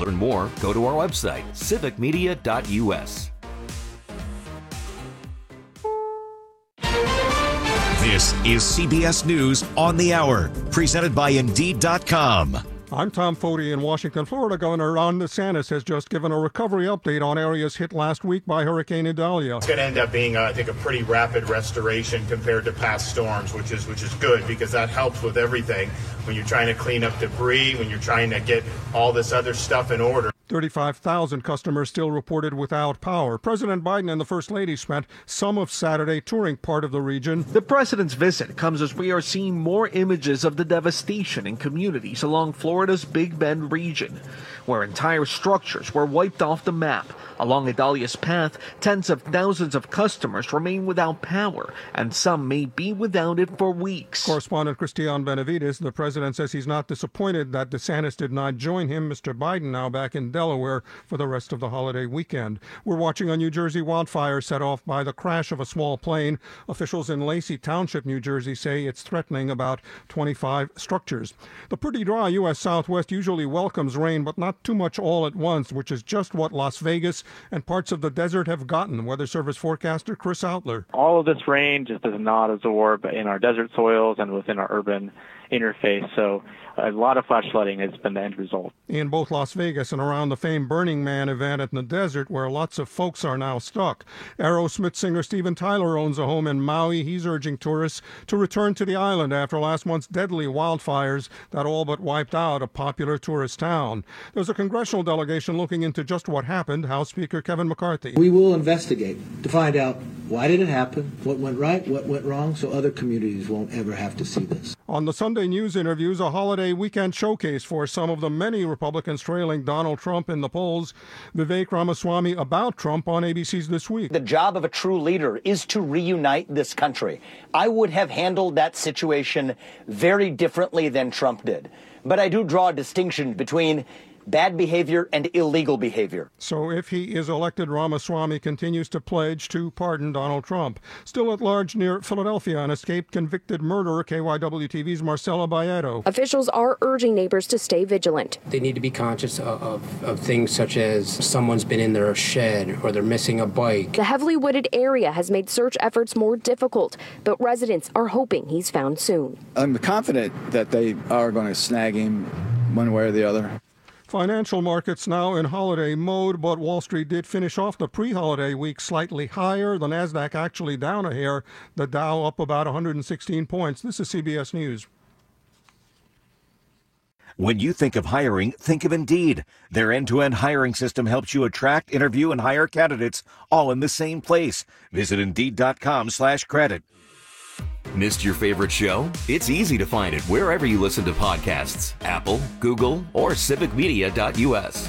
learn more, go to our website, civicmedia.us. This is CBS News on the Hour, presented by Indeed.com. I'm Tom Foti in Washington. Florida Governor Ron DeSantis has just given a recovery update on areas hit last week by Hurricane Idalia. It's going to end up being, I think, a pretty rapid restoration compared to past storms, which is good because that helps with everything. When you're trying to clean up debris, when you're trying to get all this other stuff in order. 35,000 customers still reported without power. President Biden and the First Lady spent some of Saturday touring part of the region. The president's visit comes as we are seeing more images of the devastation in communities along Florida's Big Bend region, where entire structures were wiped off the map. Along Idalia's path, tens of thousands of customers remain without power, and some may be without it for weeks. Correspondent Christian Benavides, the president says he's not disappointed that DeSantis did not join him, Mr. Biden, now back in Delaware for the rest of the holiday weekend. We're watching a New Jersey wildfire set off by the crash of a small plane. Officials in Lacey Township, New Jersey, say it's threatening about 25 structures. The pretty dry U.S. Southwest usually welcomes rain, but not too much all at once, which is just what Las Vegas and parts of the desert have gotten. Weather Service forecaster Chris Outler. All of this rain just does not absorb in our desert soils and within our urban interface, so a lot of flash flooding has been the end result. In both Las Vegas and around the famed Burning Man event in the desert, where lots of folks are now stuck. Aerosmith singer Steven Tyler owns a home in Maui. He's urging tourists to return to the island after last month's deadly wildfires that all but wiped out a popular tourist town. There's a congressional delegation looking into just what happened. House Speaker Kevin McCarthy. We will investigate to find out why did it happen, what went right, what went wrong, so other communities won't ever have to see this. On the Sunday News interviews, a holiday weekend showcase for some of the many Republicans trailing Donald Trump in the polls. Vivek Ramaswamy about Trump on ABC's This Week. The job of a true leader is to reunite this country. I would have handled that situation very differently than Trump did. But I do draw a distinction between bad behavior and illegal behavior. So if he is elected, Ramaswamy continues to pledge to pardon Donald Trump. Still at large near Philadelphia, an escaped convicted murderer, KYW-TV's Marcela Baedo. Officials are urging neighbors to stay vigilant. They need to be conscious of things such as someone's been in their shed or they're missing a bike. The heavily wooded area has made search efforts more difficult, but residents are hoping he's found soon. I'm confident that they are going to snag him one way or the other. Financial markets now in holiday mode, but Wall Street did finish off the pre-holiday week slightly higher. The Nasdaq actually down a hair, the Dow up about 116 points. This is CBS News. When you think of hiring, think of Indeed. Their end-to-end hiring system helps you attract, interview, and hire candidates all in the same place. Visit Indeed.com/credit. Missed your favorite show? It's easy to find it wherever you listen to podcasts. Apple, Google, or civicmedia.us.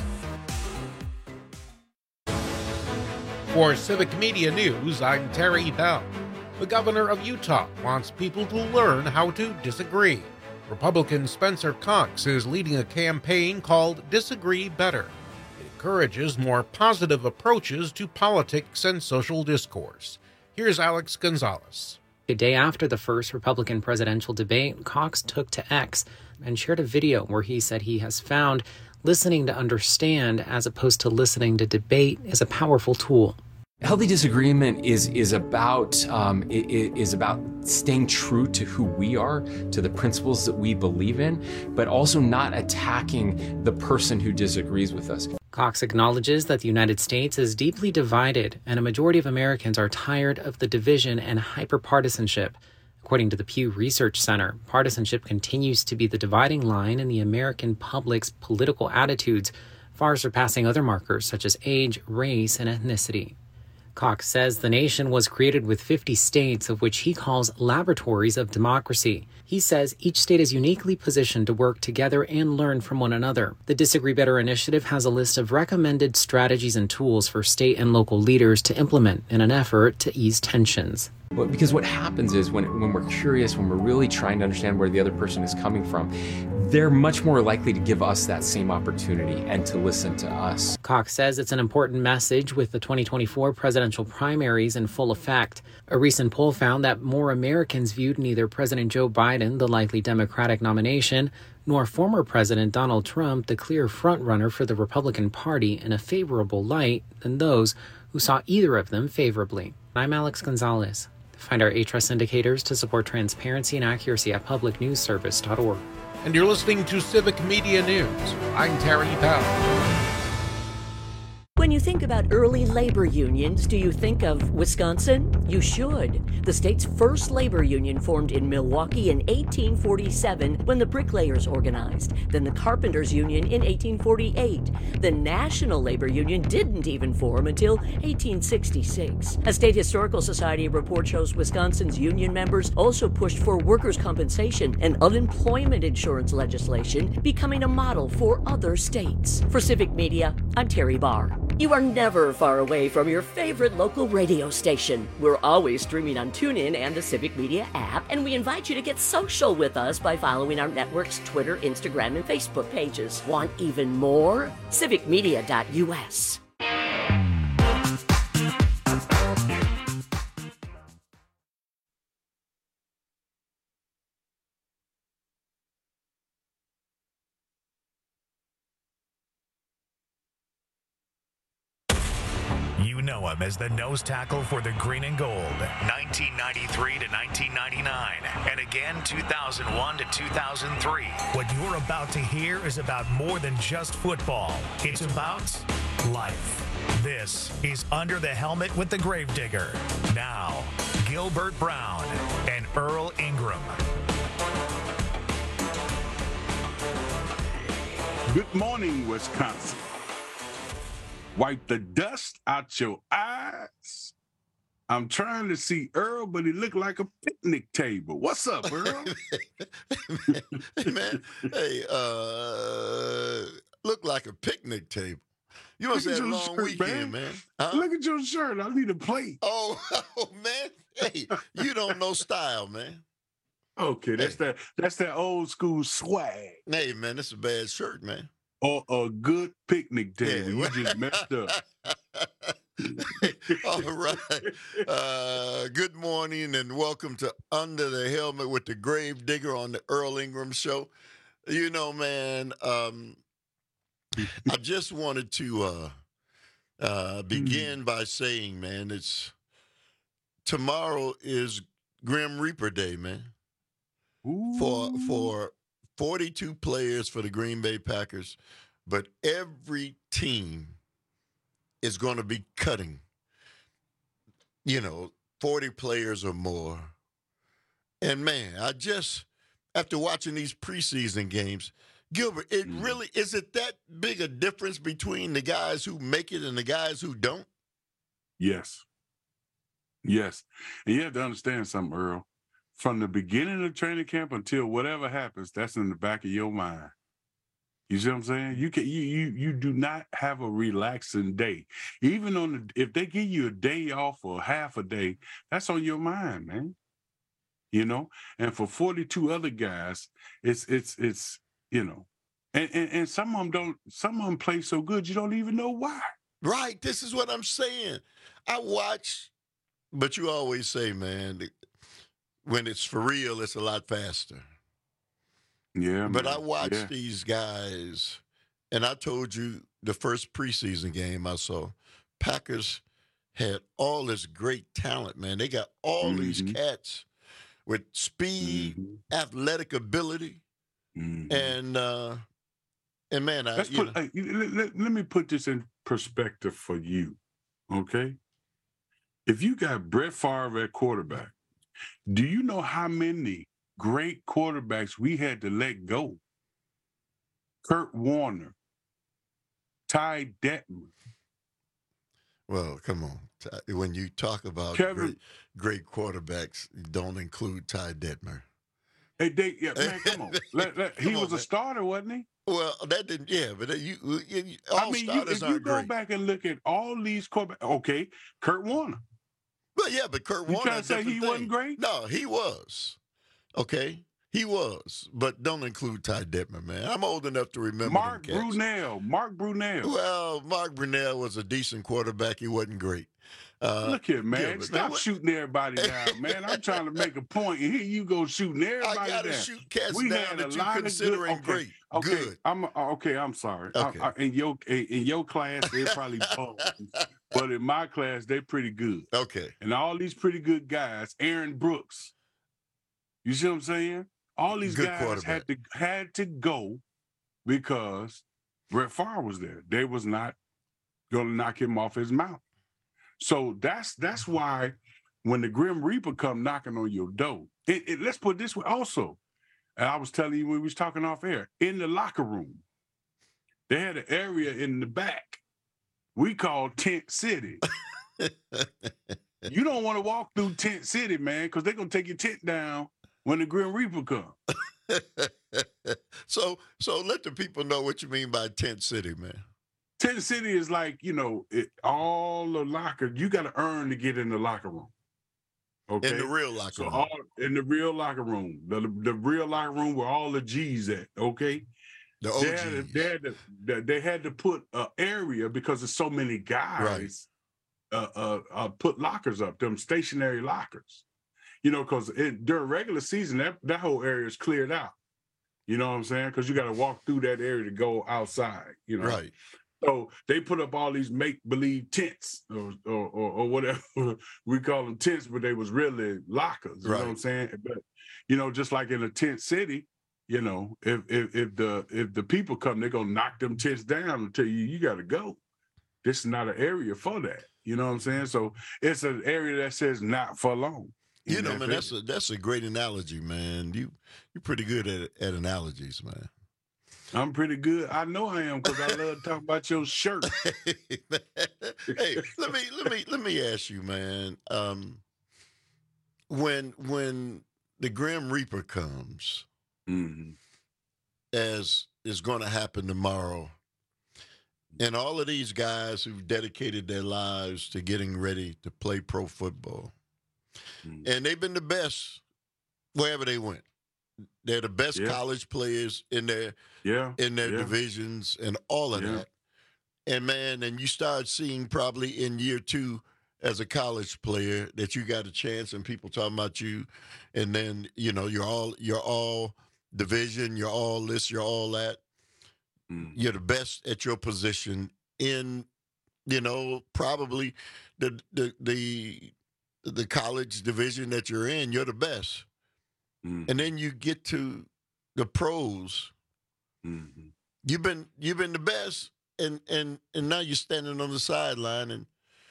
For Civic Media News, I'm Terry Bell. The governor of Utah wants people to learn how to disagree. Republican Spencer Cox is leading a campaign called Disagree Better. It encourages more positive approaches to politics and social discourse. Here's Alex Gonzalez. A day after the first Republican presidential debate, Cox took to X and shared a video where he said he has found listening to understand as opposed to listening to debate is a powerful tool. Healthy disagreement is about staying true to who we are, to the principles that we believe in, but also not attacking the person who disagrees with us. Cox acknowledges that the United States is deeply divided, and a majority of Americans are tired of the division and hyperpartisanship. According to the Pew Research Center, partisanship continues to be the dividing line in the American public's political attitudes, far surpassing other markers such as age, race, and ethnicity. Cox says the nation was created with 50 states, of which he calls laboratories of democracy. He says each state is uniquely positioned to work together and learn from one another. The Disagree Better initiative has a list of recommended strategies and tools for state and local leaders to implement in an effort to ease tensions. Because what happens is when we're curious, when we're really trying to understand where the other person is coming from, they're much more likely to give us that same opportunity and to listen to us. Cox says it's an important message with the 2024 presidential primaries in full effect. A recent poll found that more Americans viewed neither President Joe Biden, the likely Democratic nomination, nor former President Donald Trump, the clear frontrunner for the Republican Party, in a favorable light than those who saw either of them favorably. I'm Alex Gonzalez. Find our HRS indicators to support transparency and accuracy at publicnewsservice.org. And you're listening to Civic Media News. I'm Terry Powell. When you think about early labor unions, do you think of Wisconsin? You should. The state's first labor union formed in Milwaukee in 1847 when the bricklayers organized, then the carpenters union in 1848. The National Labor Union didn't even form until 1866. A State Historical Society report shows Wisconsin's union members also pushed for workers' compensation and unemployment insurance legislation, becoming a model for other states. For Civic Media, I'm Terry Barr. You are never far away from your favorite local radio station. We're always streaming on TuneIn and the Civic Media app, and we invite you to get social with us by following our network's Twitter, Instagram, and Facebook pages. Want even more? civicmedia.us. You know him as the nose tackle for the Green and Gold, 1993 to 1999, and again 2001 to 2003. What you're about to hear is about more than just football. It's about life. This is Under the Helmet with the Gravedigger. Now, Gilbert Brown and Earl Ingram. Good morning, Wisconsin. Wipe the dust out your eyes. I'm trying to see Earl, but he looked like a picnic table. What's up, Earl? Hey, man. Hey, look like a picnic table. You must have had a long weekend, man. Huh? Look at your shirt. I need a plate. Oh, man. Hey, you don't know style, man. Okay, that's that old school swag. Hey, man, that's a bad shirt, man. Or a good picnic table. Yeah. You just messed up. All right. Good morning and welcome to Under the Helmet with the Gravedigger on the Earl Ingram Show. You know, man, I just wanted to begin by saying, man, tomorrow is Grim Reaper Day, man. For 42 players for the Green Bay Packers, but every team is going to be cutting, 40 players or more. And, man, after watching these preseason games, Gilbert, is it that big a difference between the guys who make it and the guys who don't? Yes. Yes. And you have to understand something, Earl. From the beginning of training camp until whatever happens, that's in the back of your mind. You see what I'm saying? You do not have a relaxing day. Even if they give you a day off or half a day, that's on your mind, man. And for 42 other guys, it's and some of them play so good you don't even know why. Right. This is what I'm saying. I watch, but you always say, man, when it's for real, it's a lot faster. Yeah, but man. I watched these guys, and I told you the first preseason game I saw, Packers had all this great talent, man. They got all these cats with speed, athletic ability, and man, let me put this in perspective for you, okay? If you got Brett Favre at quarterback, do you know how many great quarterbacks we had to let go? Kurt Warner, Ty Detmer. Well, come on. When you talk about great quarterbacks, don't include Ty Detmer. Hey, man, come on. He was a starter, wasn't he? Well, that didn't. Yeah, but starters if you go great. back and look at all these quarterbacks, okay, Kurt Warner. Well, yeah, but Kurt Warner. You trying to say he wasn't great? No, he was. Okay, He was, but don't include Ty Detmer, man. I'm old enough to remember Mark them cats. Brunell. Mark Brunell. Well, Mark Brunell was a decent quarterback. He wasn't great. Look here, man. yeah, Stop shooting everybody down, man. I'm trying to make a point, and here you go shooting everybody down. I gotta shoot cats we down had that a you lot considering of good, great. Good. I'm sorry. Okay. In your class, they're probably bums, but in my class, they're pretty good. Okay. And all these pretty good guys, Aaron Brooks. You see what I'm saying? All these Good guys had to go because Brett Favre was there. They was not going to knock him off his mount. So that's why when the Grim Reaper come knocking on your door, let's put it this way also, and I was telling you when we was talking off air, in the locker room, they had an area in the back we call Tent City. You don't want to walk through Tent City, man, because they're going to take your tent down when the Grim Reaper come. So let the people know what you mean by Tent City, man. Tent City is like, all the locker. You got to earn to get in the locker room. Okay? In the real locker room. In the real locker room. The real locker room where all the G's at, okay? The OGs. They had to put an area because there's so many guys put lockers up, them stationary lockers. Because during regular season, that whole area is cleared out. You know what I'm saying? Because you got to walk through that area to go outside, Right. So they put up all these make-believe tents or whatever. We call them tents, but they was really lockers. You know what I'm saying? But, just like in a tent city, if the people come, they're going to knock them tents down and tell you got to go. This is not an area for that. You know what I'm saying? So it's an area that says not for long. Man, that's a great analogy, man. You're pretty good at analogies, man. I'm pretty good. I know I am because I love talking about your shirt. Hey, let me ask you, man. When the Grim Reaper comes, as is going to happen tomorrow, and all of these guys who've dedicated their lives to getting ready to play pro football, and they've been the best wherever they went. They're the best college players in their divisions and all of that. And, man, and you start seeing probably in year 2 as a college player that you got a chance and people talking about you. And then, you're all division, you're all this, you're all that. You're the best at your position in, probably the college division that you're in, you're the best. And then you get to the pros. You've been the best, and now you're standing on the sideline, and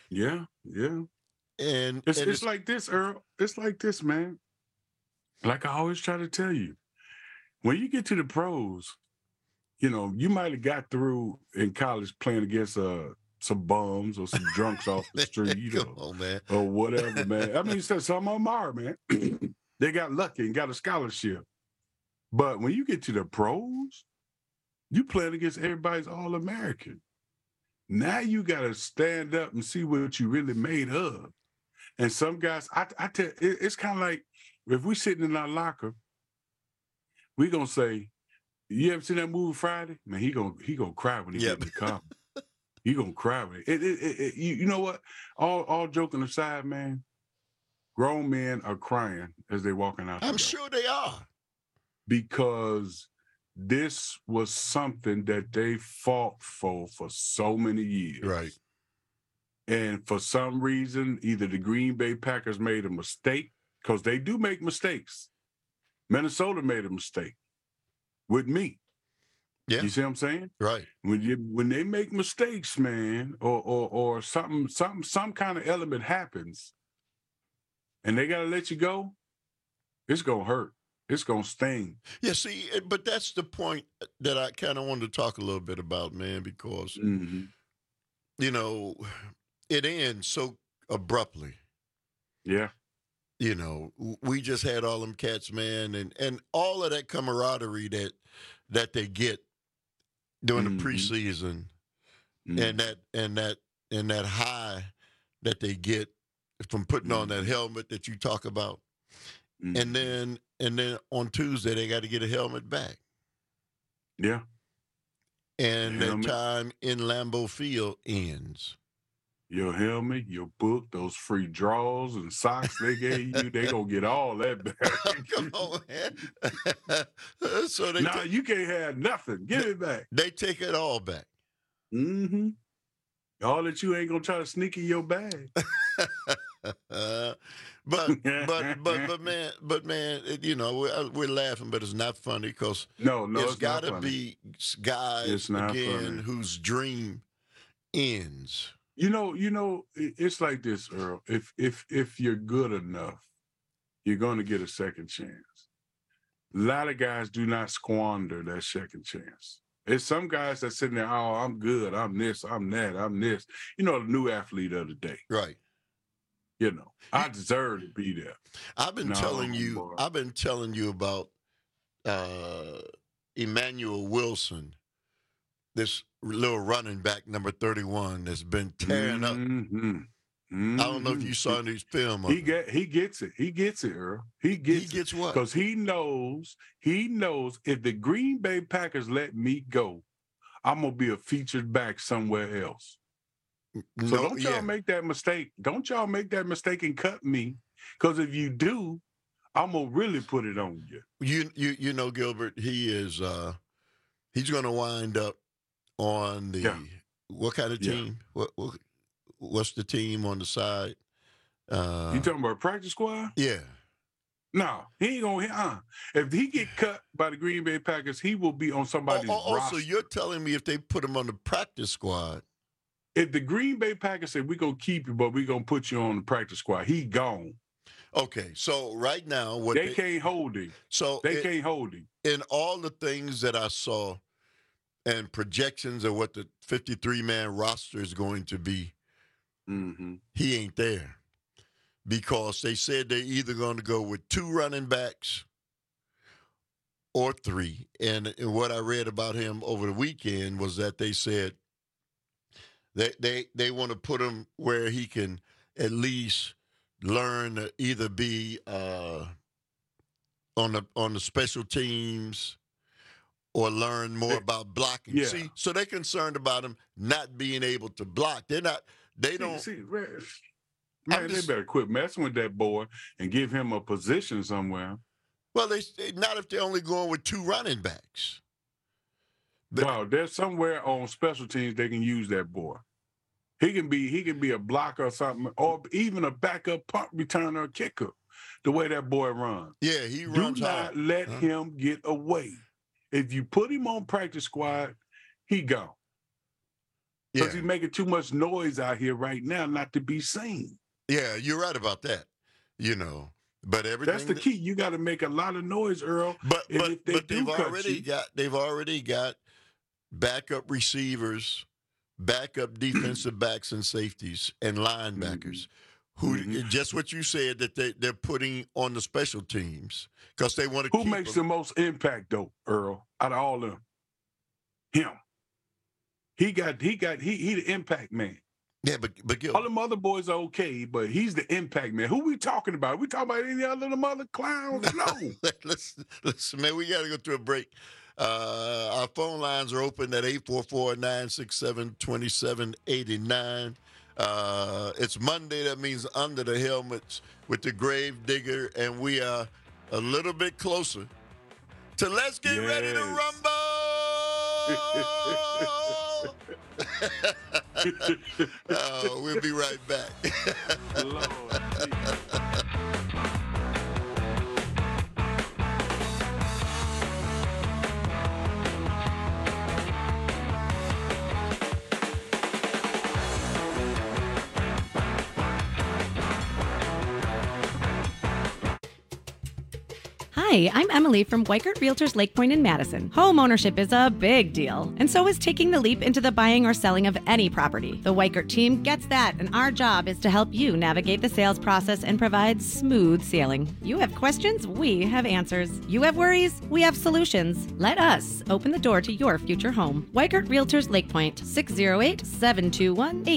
and it's like this, Earl. It's like this, man. Like I always try to tell you, when you get to the pros, you might have got through in college playing against some bums or some drunks off the street, Come on, man. or whatever, man. I mean, some of them are, man. They got lucky and got a scholarship. But when you get to the pros, you playing against everybody's All-American. Now you got to stand up and see what you really made of. And some guys, I tell it's kind of like if we sitting in our locker, we going to say, you ever seen that movie Friday? Man, he gonna cry when he get in the car. He going to cry with it. You know what? All joking aside, man, grown men are crying as they're walking out. I'm sure they are. Because this was something that they fought for so many years. Right. And for some reason, either the Green Bay Packers made a mistake, because they do make mistakes. Minnesota made a mistake with me. Yeah. You see what I'm saying? Right. When they make mistakes, man, or some kind of element happens, and they got to let you go, it's going to hurt. It's going to sting. Yeah, see, but that's the point that I kind of wanted to talk a little bit about, man, because, it ends so abruptly. Yeah. We just had all them cats, man, and all of that camaraderie that they get during the preseason and that high that they get from putting on that helmet that you talk about. And then on Tuesday they got to get a helmet back. Yeah. And their time in Lambeau Field ends. Your helmet, your book, those free drawers and socks they gave you, they gonna get all that back. Come on, man. So you can't have nothing. Give it back. They take it all back. Mm-hmm. All that you ain't gonna try to sneak in your bag. But man, you know, we're laughing, but it's not funny because it's got to be guys again whose dream ends. You know, it's like this, Earl. If you're good enough, you're going to get a second chance. A lot of guys do not squander that second chance. There's some guys that sitting there, oh, I'm good, I'm this, I'm that, I'm this. You know, the new athlete of the day. Right. You know, I deserve to be there. I've been telling you about Emmanuel Wilson, this little running back, number 31, that's been tearing up. I don't know if you saw these film. He gets it. He gets it, Earl. He gets what? Because he knows if the Green Bay Packers let me go, I'm gonna be a featured back somewhere else. So don't y'all make that mistake. Don't y'all make that mistake and cut me. Because if you do, I'm gonna really put it on you. You know, Gilbert, he's gonna wind up on the what kind of team? What's the team on the side? You talking about practice squad? Yeah. No, he ain't gonna. If he get cut by the Green Bay Packers, he will be on somebody's roster. So you're telling me if they put him on the practice squad? If the Green Bay Packers say we're gonna keep you, but we're gonna put you on the practice squad, he gone. Okay, so right now they can't hold him. So they can't hold him. In all the things that I saw and projections of what the 53-man roster is going to be, he ain't there. Because they said they're either going to go with 2 running backs or 3. And what I read about him over the weekend was that they said they want to put him where he can at least learn to either be on the special teams or learn more about blocking. Yeah. See, so they're concerned about him not being able to block. They don't. Man, they better quit messing with that boy and give him a position somewhere. Well, not if they're only going with 2 running backs. No, there's somewhere on special teams they can use that boy. He can be a blocker or something, or even a backup punt returner or kicker. The way that boy runs. Yeah, he runs hard. Do not let him get away. If you put him on practice squad, he gone. Because he's making too much noise out here right now not to be seen. Yeah, you're right about that. You know, but everything. That's the key. You got to make a lot of noise, Earl. But they've already got backup receivers, backup defensive backs and safeties and linebackers. Who just what you said that they're putting on the special teams because they want to. Who makes the most impact though, Earl? Out of all of them, him. He the impact man. Yeah, but Gil, all them other boys are okay, but he's the impact man. Who we talking about? We talking about any other of them other clowns? No. Listen, man, we got to go to a break. Our phone lines are open at 844-967-2789. It's Monday. That means Under the Helmets with the Grave Digger, and we are a little bit closer to Let's Get Ready to Rumble. We'll be right back. Hi, I'm Emily from Weikert Realtors Lake Point in Madison. Home ownership is a big deal, and so is taking the leap into the buying or selling of any property. The Weikert team gets that, and our job is to help you navigate the sales process and provide smooth sailing. You have questions, we have answers. You have worries, we have solutions. Let us open the door to your future home. Weikert Realtors Lake Point,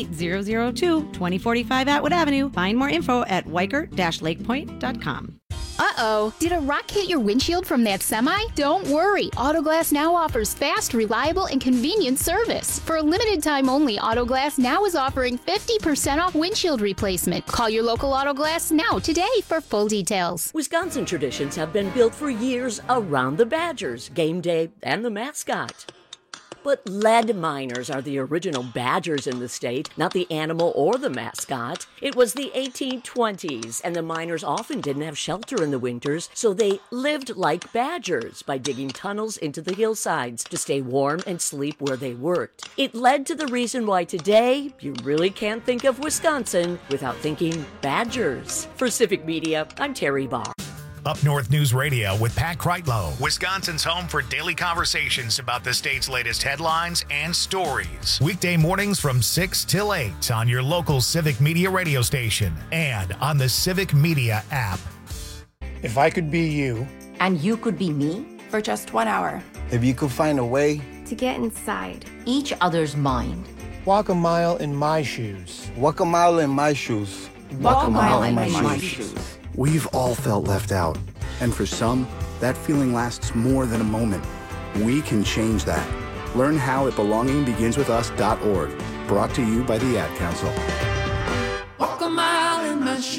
608-721-8002, 2045 Atwood Avenue. Find more info at weikert-lakepoint.com. Uh-oh, did a rock hit your windshield from that semi? Don't worry, Autoglass Now offers fast, reliable, and convenient service. For a limited time only, Autoglass Now is offering 50% off windshield replacement. Call your local Autoglass Now today for full details. Wisconsin traditions have been built for years around the Badgers, game day, and the mascot. But lead miners are the original Badgers in the state, not the animal or the mascot. It was the 1820s, and the miners often didn't have shelter in the winters, so they lived like badgers by digging tunnels into the hillsides to stay warm and sleep where they worked. It led to the reason why today you really can't think of Wisconsin without thinking Badgers. For Civic Media, I'm Terry Barr. Up North News Radio with Pat Kreitlow, Wisconsin's home for daily conversations about the state's latest headlines and stories. Weekday mornings from 6 till 8 on your local Civic Media radio station and on the Civic Media app. If I could be you. And you could be me? For just 1 hour. If you could find a way. To get inside each other's mind. Walk a mile in my shoes. Walk a mile in my shoes. Walk a mile in my shoes. We've all felt left out, and for some, that feeling lasts more than a moment. We can change that. Learn how at belongingbeginswithus.org. Brought to you by the Ad Council. Walk a mile in my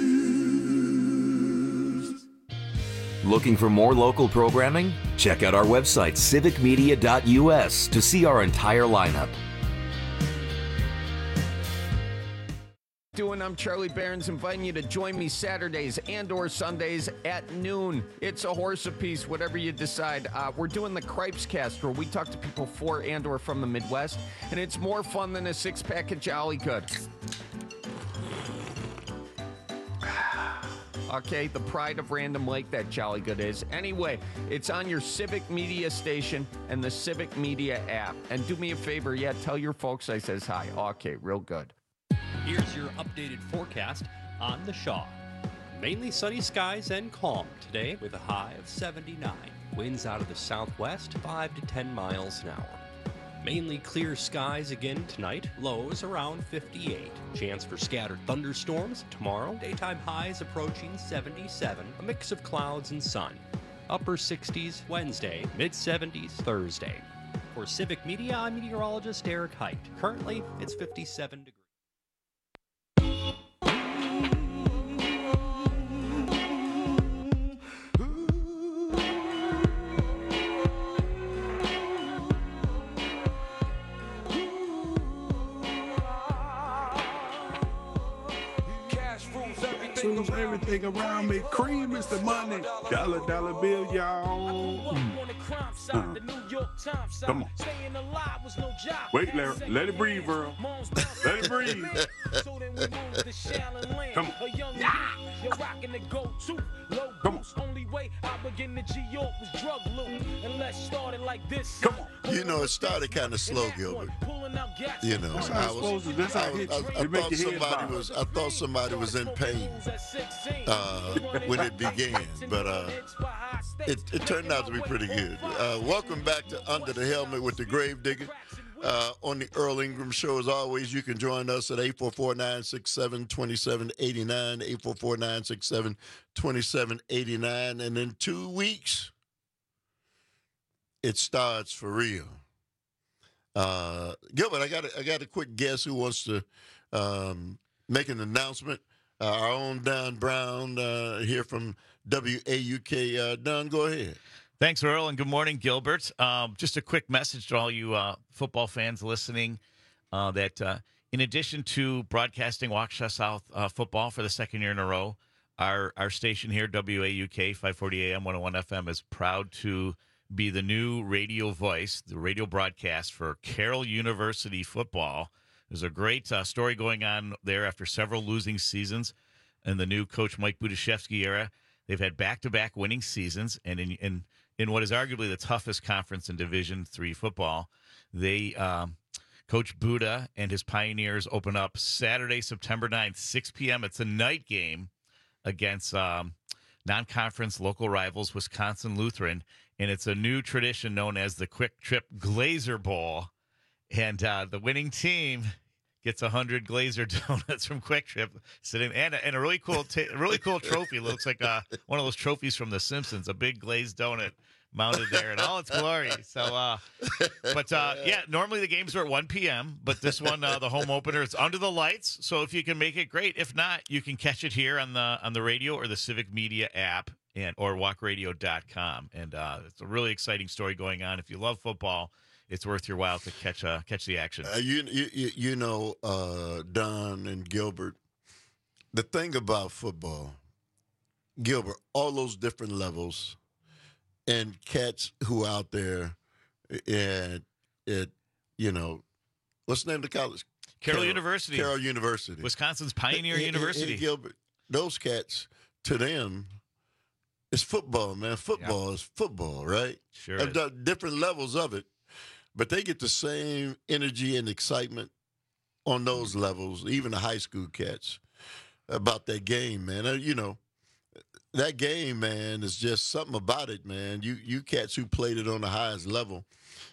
shoes. Looking for more local programming? Check out our website, civicmedia.us, to see our entire lineup. I'm Charlie Barons, inviting you to join me Saturdays and or Sundays at noon. It's a horse apiece, whatever you decide. We're doing the Cripes Cast, where we talk to people for and or from the Midwest, and it's more fun than a six-pack of Jolly Good. Okay, the pride of Random Lake, that Jolly Good is. Anyway, it's on your Civic Media station and the Civic Media app. And do me a favor, tell your folks I says hi. Okay, real good. Here's your updated forecast on the Shaw. Mainly sunny skies and calm today with a high of 79. Winds out of the southwest 5 to 10 miles an hour. Mainly clear skies again tonight, lows around 58. Chance for scattered thunderstorms tomorrow, daytime highs approaching 77. A mix of clouds and sun. Upper 60s Wednesday, mid 70s Thursday. For Civic Media, I'm meteorologist Eric Height. Currently, it's 57 degrees. Everything around me, cream is the money. Dollar bill, y'all. Come on. Wait, Larry. Let it breathe, Earl. Let it breathe. Come on. Come on. Come on. You know, it started kind of slow, Gilbert. You know, I thought somebody was in pain when it began, but it turned out to be pretty good. Welcome back to Under the Helmet with the Gravedigger on the Earl Ingram Show. As always, you can join us at 844-967-2789, 844-967-2789, and in 2 weeks, it starts for real. Gilbert, I got a quick guess who wants to make an announcement. Our own Don Brown here from WAUK. Don, go ahead. Thanks, Earl, and good morning, Gilbert. Just a quick message to all you football fans listening that in addition to broadcasting Waukesha South football for the second year in a row, our station here, WAUK 540 AM 101 FM, is proud to be the new radio voice, the radio broadcast for Carroll University football. There's a great story going on there after several losing seasons in the new coach Mike Budaszewski era. They've had back-to-back winning seasons, and in what is arguably the toughest conference in Division III football, they Coach Buda and his Pioneers open up Saturday, September 9th, 6 p.m. It's a night game against non-conference local rivals Wisconsin Lutheran, and it's a new tradition known as the Quick Trip Glazer Bowl. And the winning team gets 100 Glazer donuts from Quick Trip, sitting and a really cool trophy. It looks like one of those trophies from The Simpsons, a big glazed donut mounted there in all its glory. So, normally the games are at 1 p.m., but this one, the home opener, it's under the lights. So if you can make it, great. If not, you can catch it here on the radio or the Civic Media app or walkradio.com. And it's a really exciting story going on. If you love football, it's worth your while to catch the action. Don and Gilbert, the thing about football, Gilbert, all those different levels and cats who out there at what's the name of the college? Carroll University. Carroll University. Wisconsin's Pioneer University. And Gilbert, those cats, to them, it's football, man. Football is football, right? Sure. Different levels of it. But they get the same energy and excitement on those levels, even the high school cats, about that game, man. That game, man, is just something about it, man. You cats who played it on the highest level,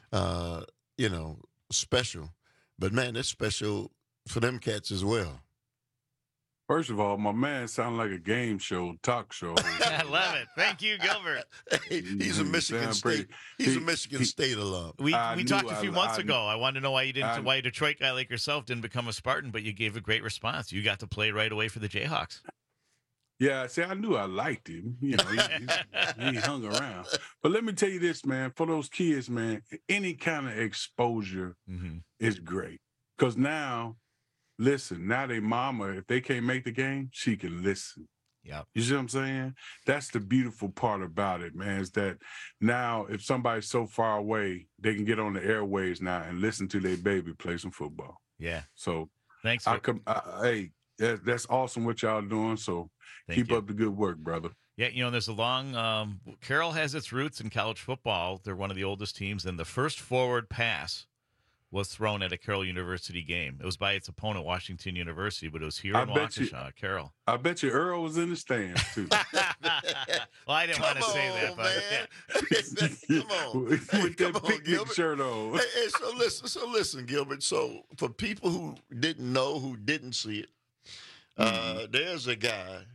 special. But, man, it's special for them cats as well. First of all, my man sounds like a game show, talk show. I love it. Thank you, Gilbert. He's a Michigan State. He's a Michigan State alum. We talked a few months ago. I wanted to know why a Detroit guy like yourself didn't become a Spartan, but you gave a great response. You got to play right away for the Jayhawks. Yeah, see, I knew I liked him. He hung around. But let me tell you this, man. For those kids, man, any kind of exposure is great. Because now, listen, now they mama, if they can't make the game, she can listen. Yeah. You see what I'm saying? That's the beautiful part about it, man, is that now if somebody's so far away, they can get on the airwaves now and listen to their baby play some football. Yeah. So thanks. Hey, that's awesome what y'all doing. So keep up the good work, brother. Yeah, there's a long Carroll has its roots in college football. They're one of the oldest teams, and the first forward pass was thrown at a Carroll University game. It was by its opponent, Washington University, but it was here in Waukesha, Carroll. I bet you Earl was in the stands, too. Well, I didn't want to say that, but Come on. With that picnic shirt on. Hey, so listen, Gilbert. So for people who didn't know, who didn't see it, there's a guy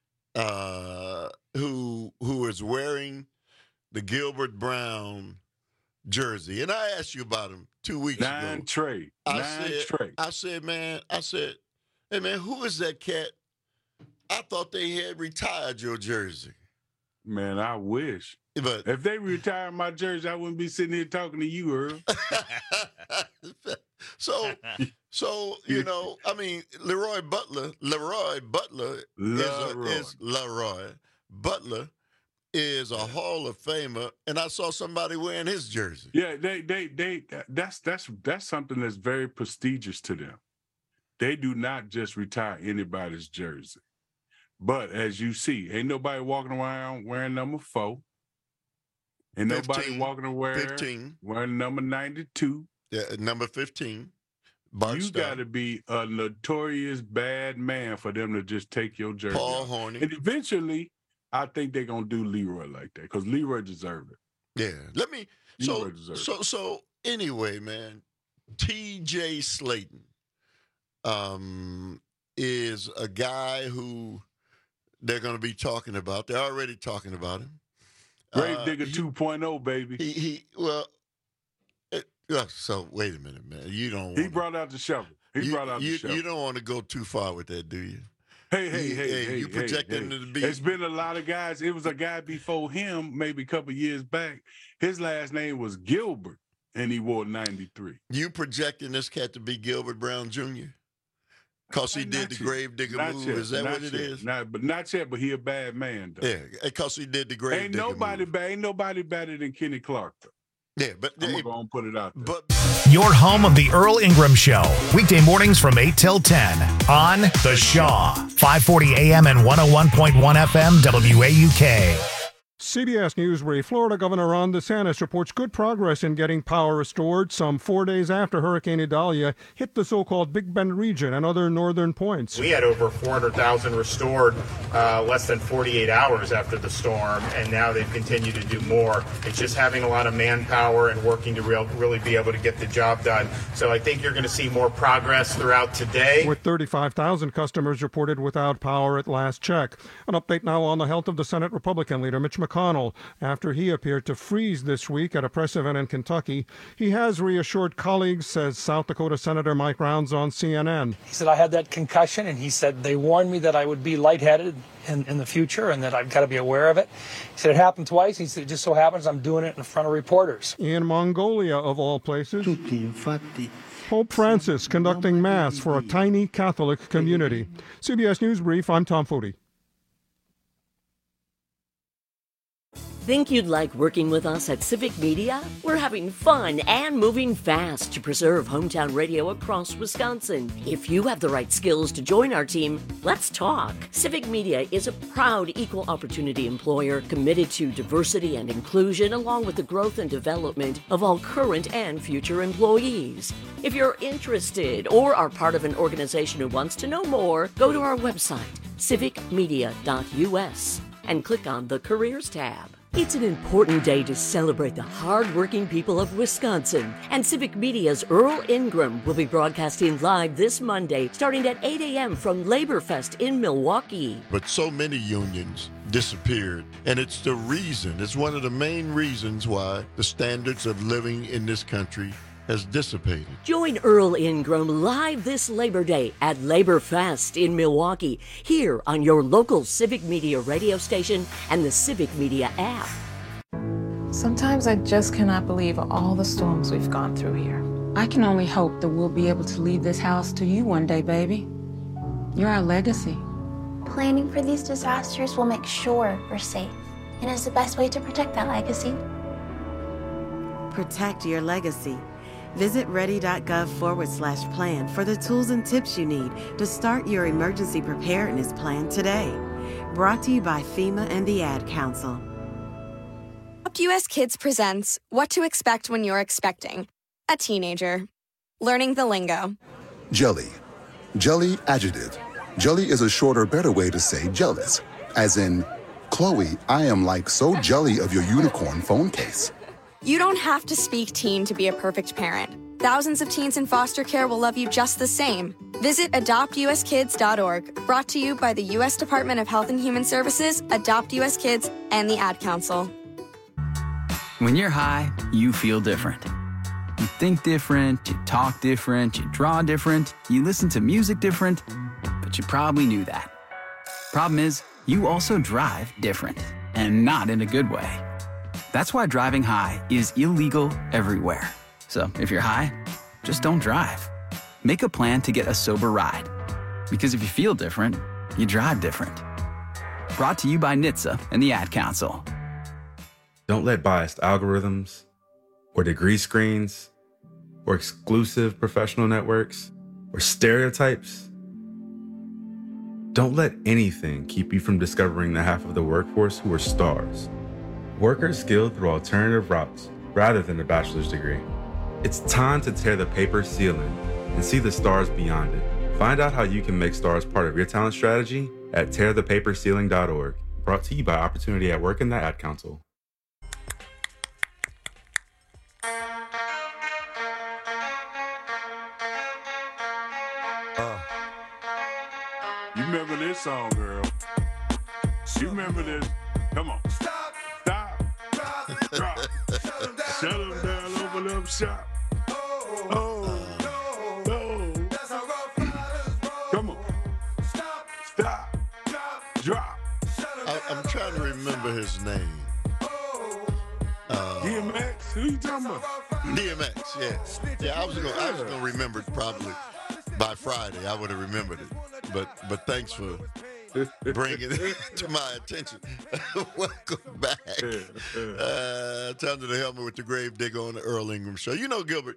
who is wearing the Gilbert Brown jersey, and I asked you about him 2 weeks ago. Trey. I said, hey man, who is that cat? I thought they had retired your jersey. Man, I wish. But if they retired my jersey, I wouldn't be sitting here talking to you, Earl. So Leroy Butler is a Hall of Famer, and I saw somebody wearing his jersey. Yeah, that's something that's very prestigious to them. They do not just retire anybody's jersey. But as you see, ain't nobody walking around wearing number 4. Ain't 15, nobody walking around wearing number 92. Yeah, number 15. You got to be a notorious bad man for them to just take your jersey. Paul Horney. And eventually, I think they're going to do Leroy like that because Leroy deserved it. Yeah. So anyway, man, T.J. Slaton is a guy who they're going to be talking about. They're already talking about him. Grave Digger 2.0, baby. So wait a minute, man. He brought out the shovel. You don't want to go too far with that, do you? Hey, you project him to be. It's been a lot of guys. It was a guy before him, maybe a couple years back. His last name was Gilbert, and he wore 93. You projecting this cat to be Gilbert Brown Jr.? Because he did the grave digger move. Is that what it is? Not yet, but he a bad man, though. Yeah, because he did the grave digger move. Ain't nobody better than Kenny Clark, though. Yeah, but I'm going to go and put it out there. Your home of the Earl Ingram Show. Weekday mornings from 8 till 10 on The Shaw. 540 AM and 101.1 FM WAUK. CBS News brief. Florida Governor Ron DeSantis reports good progress in getting power restored some 4 days after Hurricane Idalia hit the so-called Big Bend region and other northern points. We had over 400,000 restored less than 48 hours after the storm, and now they've continued to do more. It's just having a lot of manpower and working to really be able to get the job done. So I think you're going to see more progress throughout today. With 35,000 customers reported without power at last check. An update now on the health of the Senate Republican leader, Mitch McConnell, after he appeared to freeze this week at a press event in Kentucky. He has reassured colleagues, says South Dakota Senator Mike Rounds on CNN. He said I had that concussion, and he said they warned me that I would be lightheaded in the future and that I've got to be aware of it. He said it happened twice. He said it just so happens I'm doing it in front of reporters. In Mongolia, of all places, Pope Francis conducting Mass for a tiny Catholic community. CBS News Brief, I'm Tom Foti. Think you'd like working with us at Civic Media? We're having fun and moving fast to preserve hometown radio across Wisconsin. If you have the right skills to join our team, let's talk. Civic Media is a proud equal opportunity employer committed to diversity and inclusion, along with the growth and development of all current and future employees. If you're interested or are part of an organization who wants to know more, go to our website, civicmedia.us, and click on the Careers tab. It's an important day to celebrate the hard-working people of Wisconsin, and Civic Media's Earl Ingram will be broadcasting live this Monday, starting at 8 a.m. from Labor Fest in Milwaukee. But so many unions disappeared, and it's one of the main reasons why the standards of living in this country has dissipated. Join Earl Ingram live this Labor Day at Labor Fest in Milwaukee, here on your local Civic Media radio station and the Civic Media app. Sometimes I just cannot believe all the storms we've gone through here. I can only hope that we'll be able to leave this house to you one day, baby. You're our legacy. Planning for these disasters will make sure we're safe, and is the best way to protect that legacy. Protect your legacy. Visit ready.gov/plan for the tools and tips you need to start your emergency preparedness plan today. Brought to you by FEMA and the Ad Council. Adopt US Kids presents What to Expect When You're Expecting a Teenager. Learning the lingo. Jelly. Jelly adjective. Jelly is a shorter, better way to say jealous. As in, Chloe, I am like so jelly of your unicorn phone case. You don't have to speak teen to be a perfect parent. Thousands of teens in foster care will love you just the same. Visit adoptuskids.org. Brought to you by the U.S. Department of Health and Human Services, Adopt US Kids, and the Ad Council. When you're high, you feel different. You think different, you talk different, you draw different, you listen to music different, but you probably knew that. Problem is, you also drive different, and not in a good way. That's why driving high is illegal everywhere. So if you're high, just don't drive. Make a plan to get a sober ride. Because if you feel different, you drive different. Brought to you by NHTSA and the Ad Council. Don't let biased algorithms or degree screens or exclusive professional networks or stereotypes. Don't let anything keep you from discovering the half of the workforce who are stars. Workers skilled through alternative routes rather than a bachelor's degree. It's time to tear the paper ceiling and see the stars beyond it. Find out how you can make stars part of your talent strategy at tearthepaperceiling.org. Brought to you by Opportunity at Work and the Ad Council. You remember this song, girl? You remember this? Come on. Stop, drop. Shut them down, open up shop. Oh, no. Come on. Stop, drop. I'm trying to remember his name. DMX? Who you talking about? DMX, yes. Yeah, I was gonna remember it probably by Friday. I would have remembered it. But thanks for bringing it to my attention. Welcome back. Time to help me with the grave digger on the Earl Ingram Show. You know, Gilbert,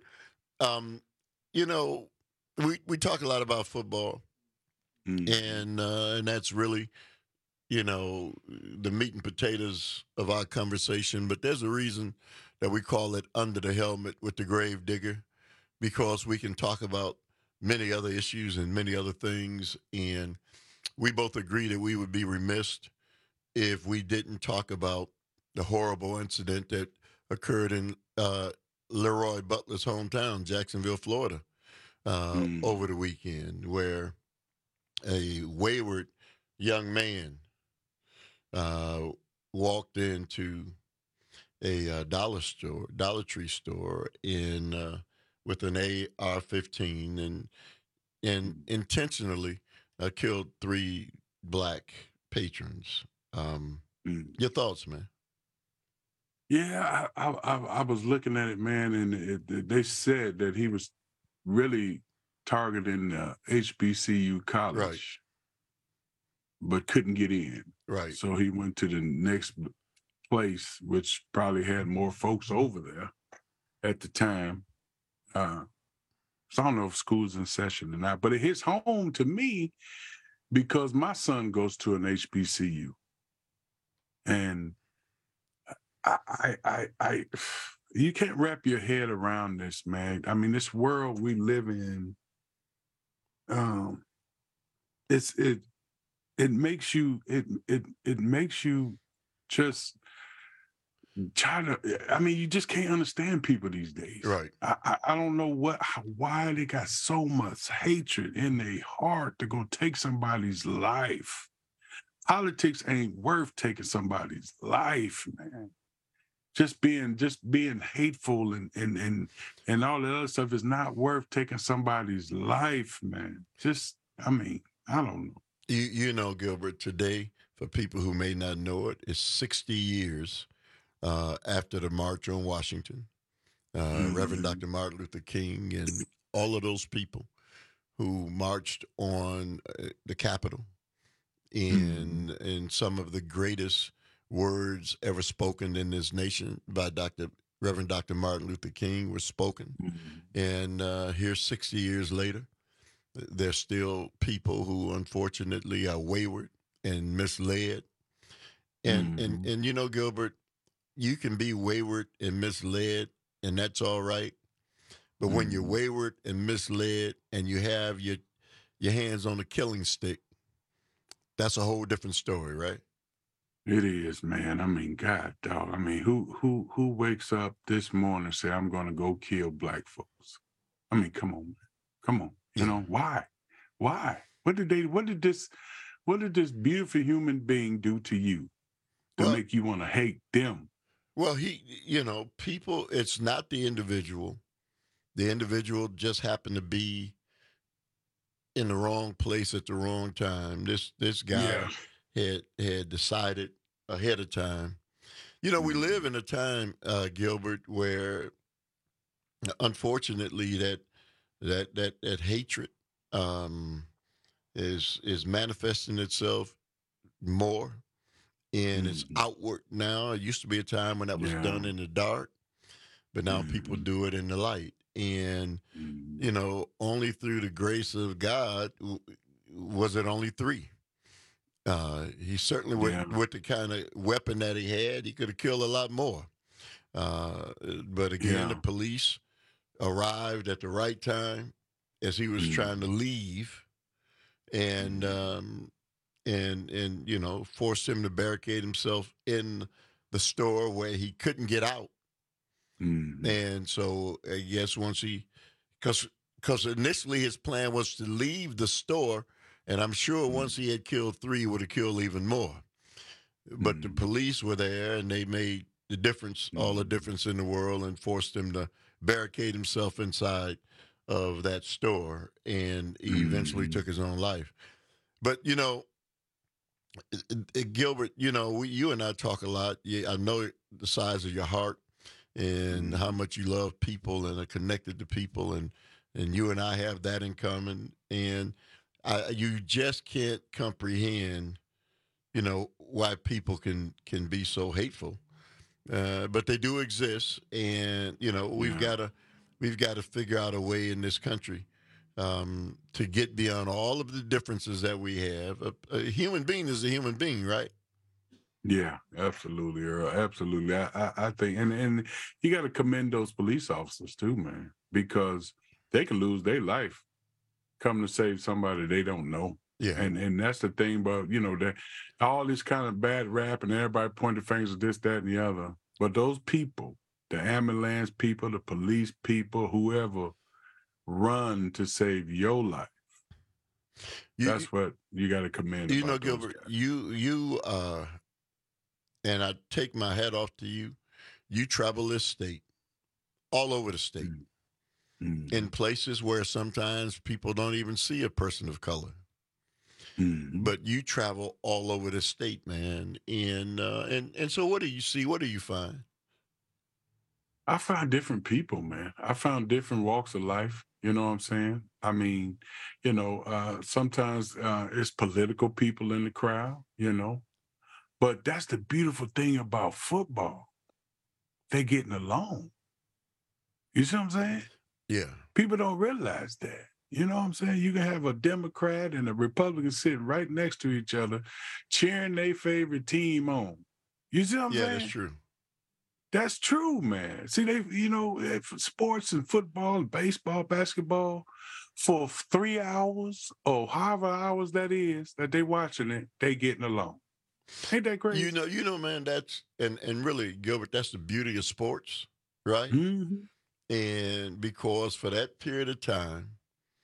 we talk a lot about football, and that's really, the meat and potatoes of our conversation, but there's a reason that we call it Under the Helmet with the Grave Digger, because we can talk about many other issues and many other things. And we both agree that we would be remiss if we didn't talk about the horrible incident that occurred in Leroy Butler's hometown, Jacksonville, Florida, over the weekend, where a wayward young man walked into a Dollar Tree store with an AR-15 and intentionally killed 3 black patrons. Your thoughts, man? Yeah, I was looking at it, man, and they said that he was really targeting HBCU college, but couldn't get in. Right. So he went to the next place, which probably had more folks over there at the time. So I don't know if school's in session or not, but it hits home to me because my son goes to an HBCU, and I you can't wrap your head around this, man. I mean, this world we live in, it makes you just try to. I mean, you just can't understand people these days. Right. I don't know why they got so much hatred in their heart to go take somebody's life. Politics ain't worth taking somebody's life, man. Just being hateful and all the other stuff is not worth taking somebody's life, man. I don't know. You know, Gilbert, today, for people who may not know it, it's 60 years after the March on Washington. Reverend Dr. Martin Luther King and all of those people who marched on the Capitol in some of the greatest words ever spoken in this nation by Reverend Dr. Martin Luther King were spoken. And here 60 years later, there's still people who unfortunately are wayward and misled. And you know, Gilbert, you can be wayward and misled, and that's all right. But when you're wayward and misled and you have your hands on a killing stick, that's a whole different story, right? It is, man. I mean, God, dog. I mean, who wakes up this morning and say, I'm going to go kill black folks? I mean, come on, man. Come on. You know, why? Why? What did this beautiful human being do to you to make you want to hate them? Well, people, it's not the individual. The individual just happened to be in the wrong place at the wrong time. This guy had decided ahead of time. You know, we live in a time, Gilbert, where unfortunately that hatred is manifesting itself more, and it's outward now. It used to be a time when that was done in the dark, but now people do it in the light. And, you know, only through the grace of God was it only 3. He certainly, with the kind of weapon that he had, he could have killed a lot more. But again, the police arrived at the right time as he was trying to leave, and you know, forced him to barricade himself in the store where he couldn't get out. And so I guess once because initially his plan was to leave the store, and I'm sure once he had killed 3, he would have killed even more. But the police were there, and they made the difference, all the difference in the world, and forced him to barricade himself inside of that store, and he eventually took his own life. But, you know, Gilbert, you know, you and I talk a lot. I know the size of your heart and how much you love people and are connected to people, and you and I have that in common. And you just can't comprehend, you know, why people can be so hateful, but they do exist. And you know, we've got to figure out a way in this country to get beyond all of the differences that we have. A human being is a human being, right? Yeah, absolutely, Earl. Absolutely. I think, and you got to commend those police officers too, man, because they can lose their life coming to save somebody they don't know. Yeah. And that's the thing about, that all this kind of bad rap and everybody pointing fingers at this, that, and the other. But those people, the ambulance people, the police people, whoever run to save your life, that's what you got to commend. You know, Gilbert, you and I take my hat off to you. You travel this state, all over the state, in places where sometimes people don't even see a person of color. But you travel all over the state, man. And so what do you see? What do you find? I found different people, man. I found different walks of life. You know what I'm saying? I mean, sometimes it's political people in the crowd, But that's the beautiful thing about football. They're getting along. You see what I'm saying? Yeah. People don't realize that. You know what I'm saying? You can have a Democrat and a Republican sitting right next to each other, cheering their favorite team on. You see what I'm saying? Yeah, that's true. That's true, man. See, sports and football and baseball, basketball, for 3 hours or however hours that is that they watching it, they getting along. Ain't that crazy? You know, man, that's and really, Gilbert, that's the beauty of sports, right? And because for that period of time,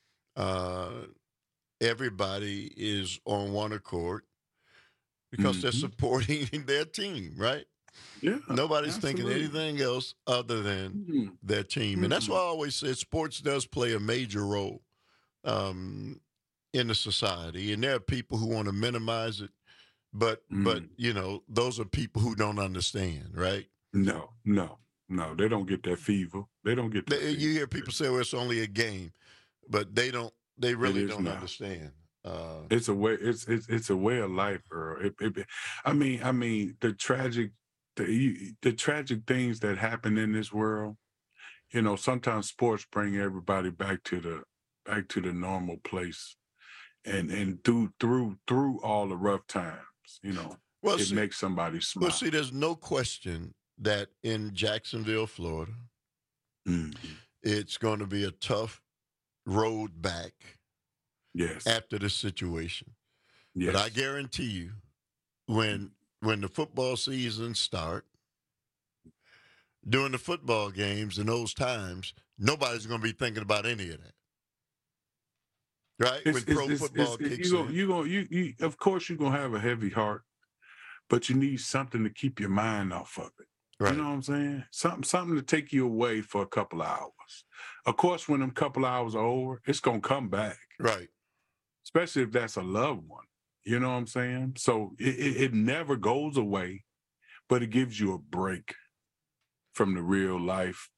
everybody is on one accord because they're supporting their team, right? Yeah. Nobody's thinking anything else other than their team. And that's why I always say sports does play a major role in the society. And there are people who want to minimize it, but those are people who don't understand, right? No, they don't get that fever. They don't get that fever. You hear people say, well, it's only a game, but they really don't understand. It's a way. It's a way of life, Earl. I mean, the tragic things that happen in this world. Sometimes sports bring everybody back to the normal place, and through all the rough times. It makes somebody smile. Well, see, there's no question that in Jacksonville, Florida, it's going to be a tough road back. Yes. After the situation. Yes. But I guarantee you, when the football season start, during the football games in those times, nobody's going to be thinking about any of that. Right? When pro football kicks in. Of course, you're going to have a heavy heart, but you need something to keep your mind off of it. Right. You know what I'm saying? Something to take you away for a couple of hours. Of course, when them couple of hours are over, it's going to come back. Right. Especially if that's a loved one. You know what I'm saying? So it never goes away, but it gives you a break from the real life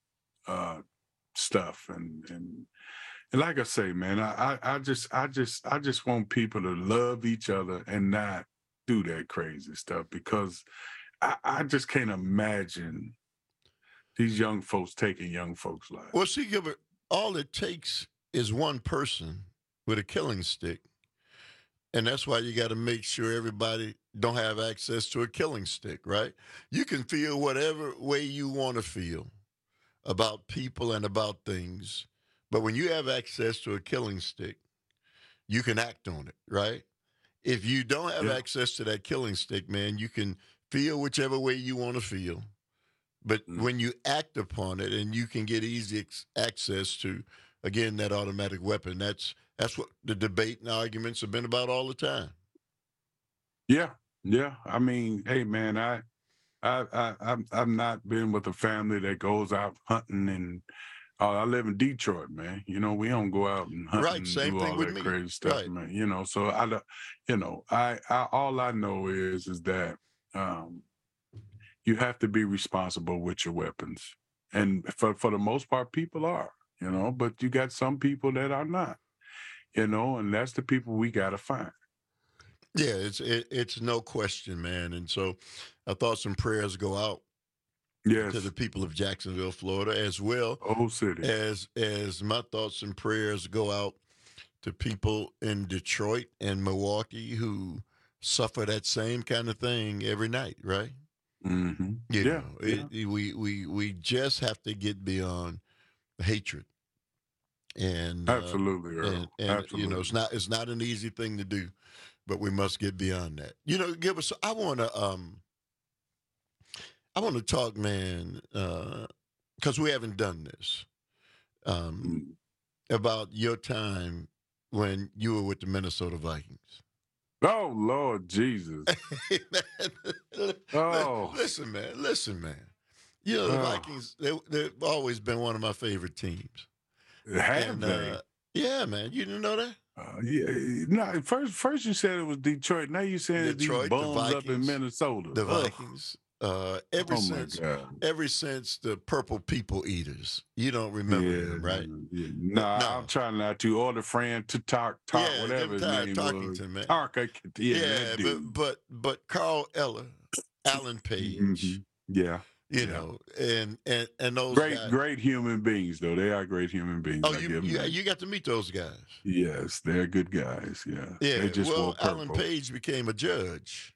stuff. And like I say, man, I just want people to love each other and not do that crazy stuff, because I just can't imagine these young folks taking young folks' lives. Well, see, Gilbert, all it takes is one person with a killing stick. And that's why you got to make sure everybody don't have access to a killing stick, right? You can feel whatever way you want to feel about people and about things. But when you have access to a killing stick, you can act on it, right? If you don't have access to that killing stick, man, you can feel whichever way you want to feel. But when you act upon it and you can get easy access to, again, that automatic weapon, that's what the debate and arguments have been about all the time. Yeah. I mean, hey, man, I've not been with a family that goes out hunting, and I live in Detroit, man. We don't go out and hunt and same do thing all with that me. crazy stuff, Right. man. So I all I know is that you have to be responsible with your weapons, and for the most part, people are, but you got some people that are not. And that's the people we got to find. Yeah, it's no question, man. And so our thoughts and prayers go out Yes. To the people of Jacksonville, Florida, as well. Old city. As my thoughts and prayers go out to people in Detroit and Milwaukee who suffer that same kind of thing every night, right? Mm-hmm. You know, we just have to get beyond hatred. And absolutely, Earl. And absolutely. You know, it's not an easy thing to do, but we must get beyond that. You know, Gilbert, so I want to talk, man, because we haven't done this, about your time when you were with the Minnesota Vikings. Oh, Lord Jesus. Listen, man. You know, the Vikings, they've always been one of my favorite teams. Have they? Yeah, man. You didn't know that? No, first you said it was Detroit. Now you're saying Detroit, these bums Vikings, up in Minnesota. The Vikings. Ever since the Purple People Eaters. You don't remember them, right? Yeah. No, I'm trying not to. Or the Fran Tark, whatever his name was. Man. Tark, but Carl Eller, Alan Page. Mm-hmm. Yeah. You know, and those great human beings, though. They are great human beings. Oh, you got to meet those guys. Yes, they're good guys. Yeah. They just Alan Page became a judge.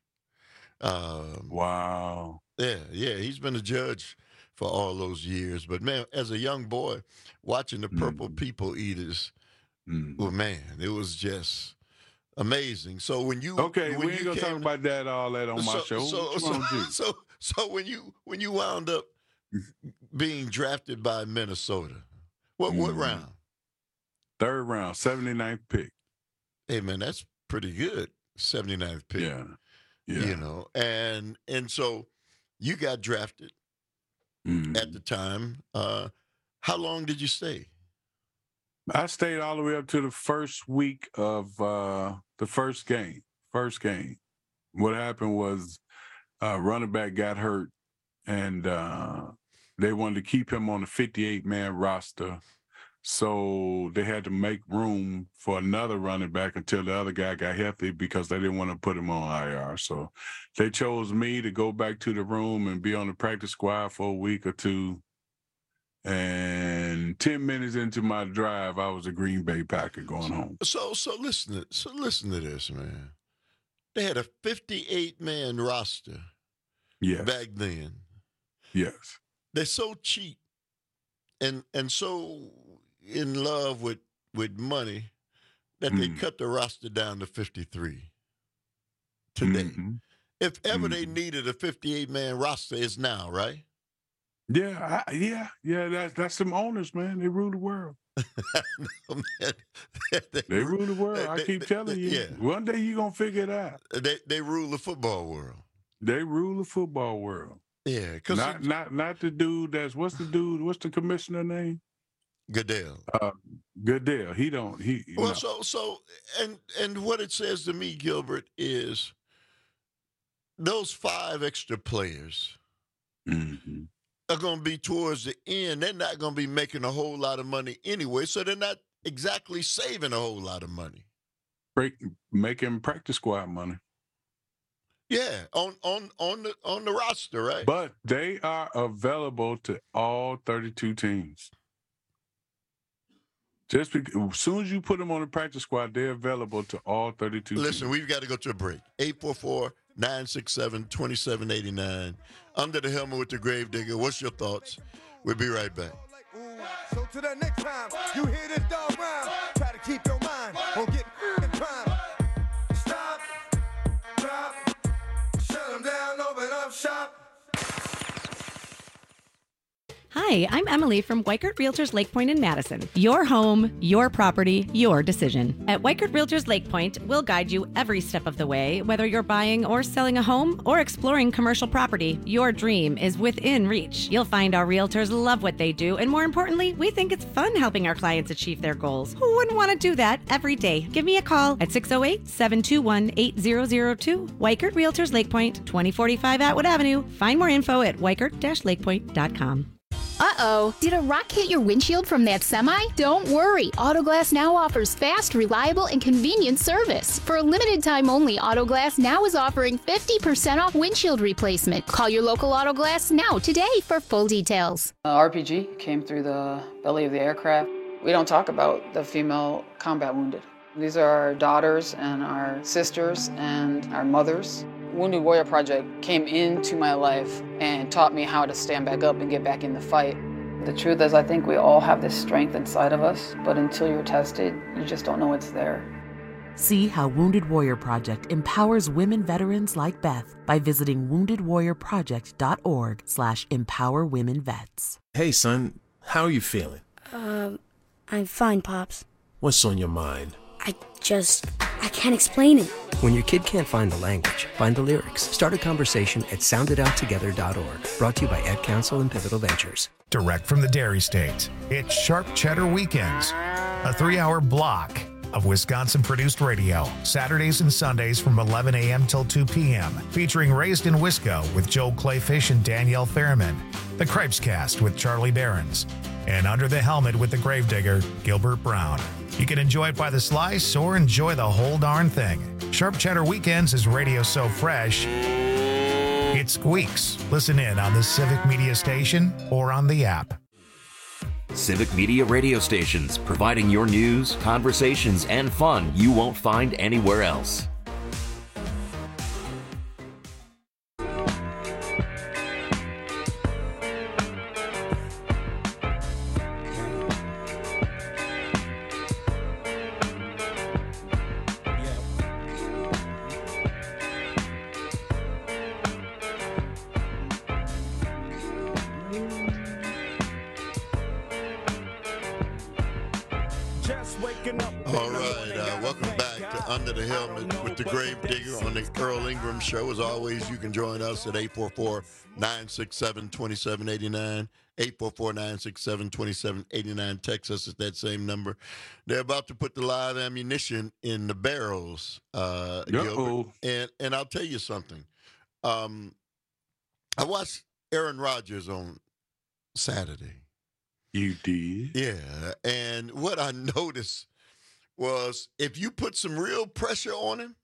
Wow. Yeah, he's been a judge for all those years. But man, as a young boy, watching the Purple People Eaters, well, man, it was just amazing. So when you we ain't gonna talk about that all that on my show. So when you wound up being drafted by Minnesota, what round? Third round, 79th pick. Hey man, that's pretty good. 79th pick. Yeah. You know, and so you got drafted at the time. How long did you stay? I stayed all the way up to the first week of the first game. What happened was running back got hurt, and they wanted to keep him on the 58-man roster. So they had to make room for another running back until the other guy got healthy because they didn't want to put him on IR. So they chose me to go back to the room and be on the practice squad for a week or two. And 10 minutes into my drive, I was a Green Bay Packer going home. So listen to this, man. They had a 58-man roster back then. Yes. They're so cheap and so in love with money that they cut the roster down to 53 today. If ever they needed a 58-man roster, it's now, right? Yeah. That's some owners, man. They rule the world. No, man. They rule the world. I keep telling you. Yeah. One day you're going to figure it out. They rule the football world. They rule the football world. Yeah. Not the dude what's the commissioner name? Goodell. Goodell. So what it says to me, Gilbert, is those 5 extra players are going to be towards the end. They're not going to be making a whole lot of money anyway, so they're not exactly saving a whole lot of money. Making practice squad money. Yeah, on the roster, right? But they are available to all 32 teams. Just because, as soon as you put them on the practice squad, they're available to all 32 Listen, teams. We've got to go to a break. 844-967-2789. Under the helmet with the Gravedigger. What's your thoughts? We'll be right back. So to the next time you hear this dog rhyme, try to keep your mind on getting in prime. Stop, drop, shut them down, open up shop. Hi, I'm Emily from Weichert Realtors Lake Point in Madison. Your home, your property, your decision. At Weichert Realtors Lake Point, we'll guide you every step of the way. Whether you're buying or selling a home or exploring commercial property, your dream is within reach. You'll find our realtors love what they do, and more importantly, we think it's fun helping our clients achieve their goals. Who wouldn't want to do that every day? Give me a call at 608-721-8002. Weichert Realtors Lake Point, 2045 Atwood Avenue. Find more info at weichert-lakepoint.com. Uh-oh, did a rock hit your windshield from that semi? Don't worry, Autoglass Now offers fast, reliable, and convenient service. For a limited time only, Autoglass Now is offering 50% off windshield replacement. Call your local Autoglass Now today for full details. RPG came through the belly of the aircraft. We don't talk about the female combat wounded. These are our daughters and our sisters and our mothers. Wounded Warrior Project came into my life and taught me how to stand back up and get back in the fight. The truth is, I think we all have this strength inside of us, but until you're tested, you just don't know it's there. See how Wounded Warrior Project empowers women veterans like Beth by visiting woundedwarriorproject.org/empowerwomenvets. Hey, son, how are you feeling? I'm fine, Pops. What's on your mind? I can't explain it. When your kid can't find the language, find the lyrics. Start a conversation at sounditouttogether.org. Brought to you by Ad Council and Pivotal Ventures. Direct from the Dairy State, it's Sharp Cheddar Weekends, a 3-hour block of Wisconsin-produced radio, Saturdays and Sundays from 11 a.m. till 2 p.m., featuring Raised in Wisco with Joel Clayfish and Danielle Fairman, The Cripes Cast with Charlie Behrens, and Under the Helmet with the Gravedigger, Gilbert Brown. You can enjoy it by the slice or enjoy the whole darn thing. Sharp Cheddar Weekends is radio so fresh, it squeaks. Listen in on the Civic Media Station or on the app. Civic Media radio stations, providing your news, conversations, and fun you won't find anywhere else. Show. As always, you can join us at 844-967-2789. 844-967-2789. Text us at that same number. They're about to put the live ammunition in the barrels, Gilbert. And I'll tell you something. I watched Aaron Rodgers on Saturday. You did? Yeah. And what I noticed was if you put some real pressure on him,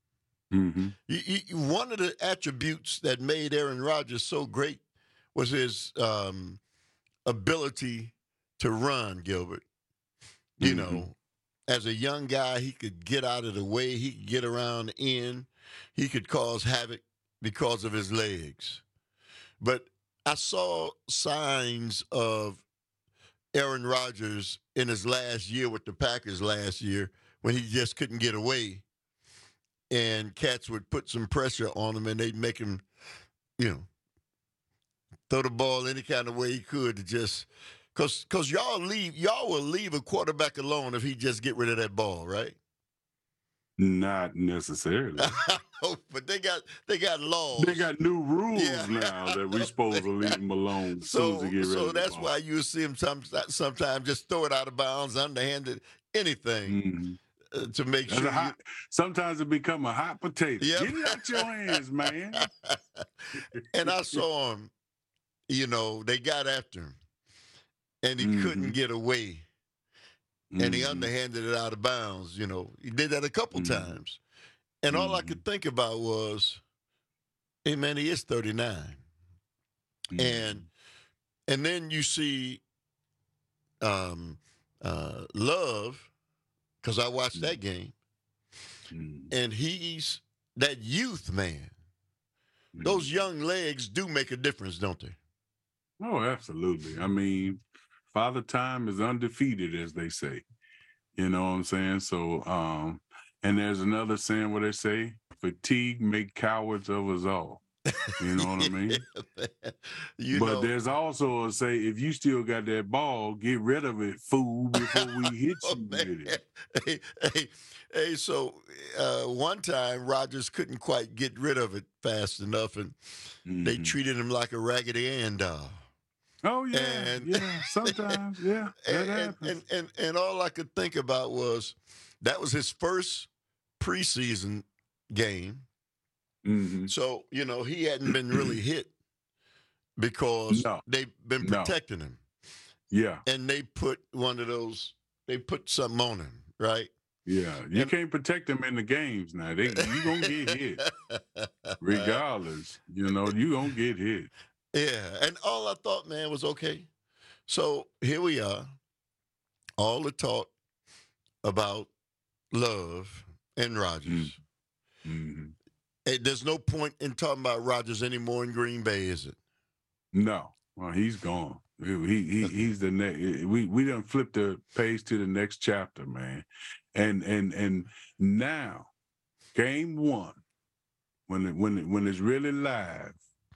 one of the attributes that made Aaron Rodgers so great was his ability to run, Gilbert. You know, as a young guy, he could get out of the way. He could get around in. He could cause havoc because of his legs. But I saw signs of Aaron Rodgers in his last year with the Packers last year when he just couldn't get away. And cats would put some pressure on him, and they'd make him, throw the ball any kind of way he could to just, because y'all will leave a quarterback alone if he just get rid of that ball, right? Not necessarily. But they got laws. They got new rules now that we're supposed to leave them alone as soon as they get rid of the that's ball. why you see him sometimes just throw it out of bounds, underhanded, anything. To make sure sometimes it become a hot potato. Yep. Get it out your hands, man. And I saw him, they got after him, and he couldn't get away, and he underhanded it out of bounds. He did that a couple times, and all I could think about was, hey man, he is 39, and then you see Love. Because I watched that game, and he's that youth, man. Those young legs do make a difference, don't they? Oh, absolutely. I mean, Father Time is undefeated, as they say. You know what I'm saying? So, and there's another saying where they say, fatigue make cowards of us all. You know what I mean? But there's also a say, if you still got that ball, get rid of it, fool, before we hit you with it. Hey, so one time Rodgers couldn't quite get rid of it fast enough, and they treated him like a Raggedy Ann doll. Oh, yeah, sometimes, that happens. And all I could think about was that was his first preseason game. So, he hadn't been really hit because they've been protecting him. Yeah. And they put something on him, right? Yeah. You can't protect him in the games now. You going to get hit. Regardless. You know, you going to get hit. Yeah. And all I thought, man, was okay. So here we are. All the talk about Love and Rodgers. Mm-hmm. There's no point in talking about Rodgers anymore in Green Bay, is it? No. Well, he's gone. He's the next. We done flipped the page to the next chapter, man. And now, game one, when it's really live,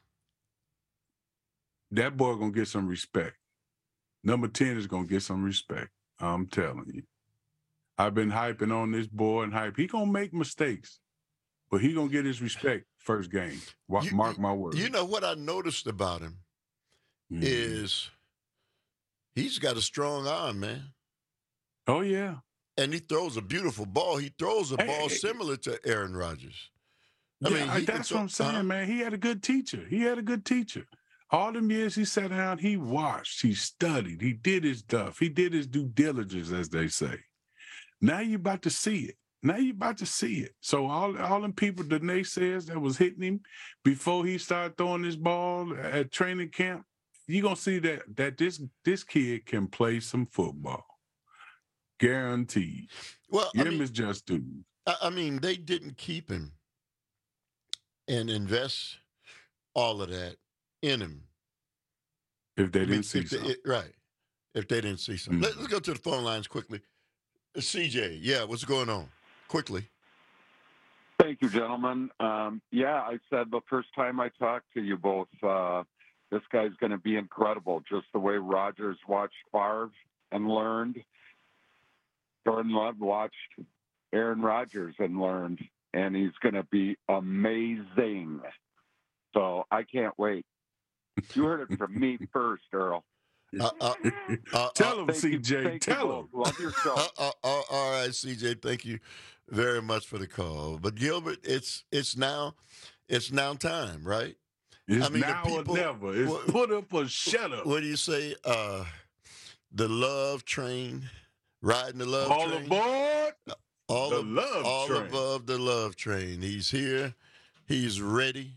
that boy gonna get some respect. Number 10 is gonna get some respect. I'm telling you. I've been hyping on this boy and hype. He gonna make mistakes, but he gonna get his respect first game. Mark my words. You know what I noticed about him is he's got a strong arm, man. Oh yeah. And he throws a beautiful ball. He throws a ball similar to Aaron Rodgers. I mean, that's what I'm saying, man. He had a good teacher. All them years he sat down, he watched, he studied, he did his stuff. He did his due diligence, as they say. Now you about to see it. So all them people, the naysayers that was hitting him before he started throwing this ball at training camp, you're going to see that this kid can play some football. Guaranteed. Well, Give him his just due. I mean, they didn't keep him and invest all of that in him. If they didn't see something. Right. If they didn't see something. Let's go to the phone lines quickly. CJ, yeah, what's going on? Quickly. Thank you, gentlemen. I said the first time I talked to you both, this guy's going to be incredible, just the way Rodgers watched Favre and learned. Jordan Love watched Aaron Rodgers and learned, and he's going to be amazing. So I can't wait. You heard it from me first, Earl. Tell him, CJ. Tell him. Love your show. All right, CJ. Thank you very much for the call. But Gilbert, it's now time, right? It's now or never. It's put up or shut up. What do you say? The love train, riding the love train. All aboard. All above the love train. He's here. He's ready.